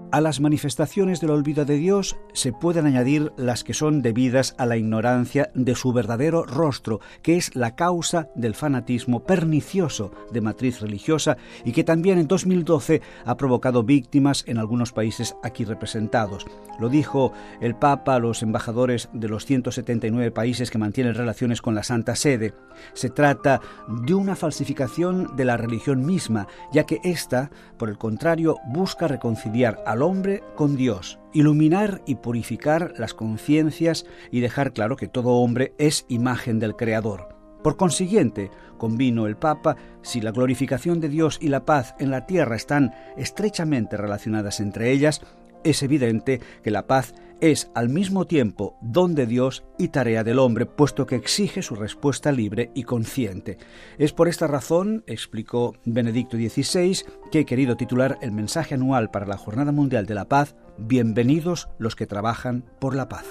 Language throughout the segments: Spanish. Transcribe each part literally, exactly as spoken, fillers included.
A las manifestaciones del olvido de Dios se pueden añadir las que son debidas a la ignorancia de su verdadero rostro, que es la causa del fanatismo pernicioso de matriz religiosa y que también en dos mil doce ha provocado víctimas en algunos países aquí representados. Lo dijo el Papa a los embajadores de los ciento setenta y nueve países que mantienen relaciones con la Santa Sede. Se trata de una falsificación de la religión misma, ya que ésta, por el contrario, busca reconciliar al hombre con Dios, iluminar y purificar las conciencias y dejar claro que todo hombre es imagen del Creador. Por consiguiente, convino el Papa, si la glorificación de Dios y la paz en la tierra están estrechamente relacionadas entre ellas, es evidente que la paz es al mismo tiempo don de Dios y tarea del hombre, puesto que exige su respuesta libre y consciente. Es por esta razón, explicó Benedicto dieciséis, que he querido titular el mensaje anual para la Jornada Mundial de la Paz, Bienvenidos los que trabajan por la paz.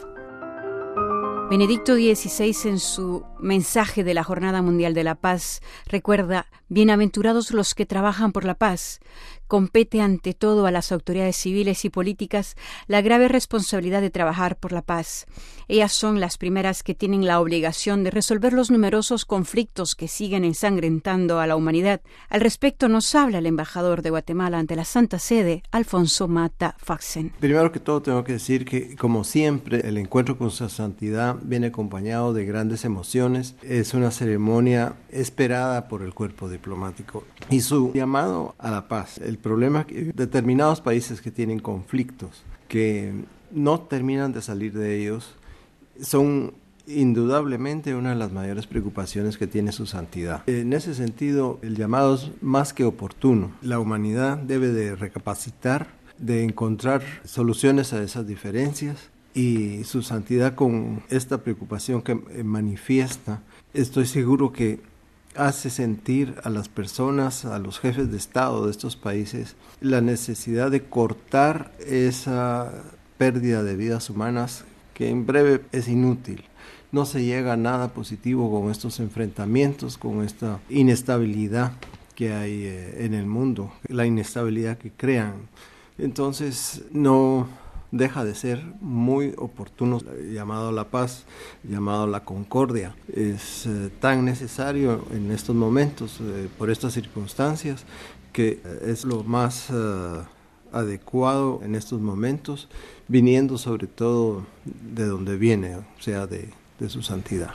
Benedicto dieciséis, en su mensaje de la Jornada Mundial de la Paz, recuerda: bienaventurados los que trabajan por la paz. Compete ante todo a las autoridades civiles y políticas la grave responsabilidad de trabajar por la paz. Ellas son las primeras que tienen la obligación de resolver los numerosos conflictos que siguen ensangrentando a la humanidad. Al respecto nos habla el embajador de Guatemala ante la Santa Sede, Alfonso Mata Faxen. Primero que todo tengo que decir que, como siempre, el encuentro con su santidad viene acompañado de grandes emociones. Es una ceremonia esperada por el cuerpo diplomático y su llamado a la paz. El problema es que determinados países que tienen conflictos, que no terminan de salir de ellos, son indudablemente una de las mayores preocupaciones que tiene su santidad. En ese sentido, el llamado es más que oportuno. La humanidad debe de recapacitar, de encontrar soluciones a esas diferencias, y su santidad, con esta preocupación que manifiesta, estoy seguro que hace sentir a las personas, a los jefes de Estado de estos países, la necesidad de cortar esa pérdida de vidas humanas que en breve es inútil. No se llega a nada positivo con estos enfrentamientos, con esta inestabilidad que hay eh, en el mundo, la inestabilidad que crean. Entonces no deja de ser muy oportuno el llamado a la paz, el llamado a la concordia. Es eh, tan necesario en estos momentos, eh, por estas circunstancias, que es lo más eh, adecuado en estos momentos, viniendo sobre todo de donde viene, o sea, de, de su santidad.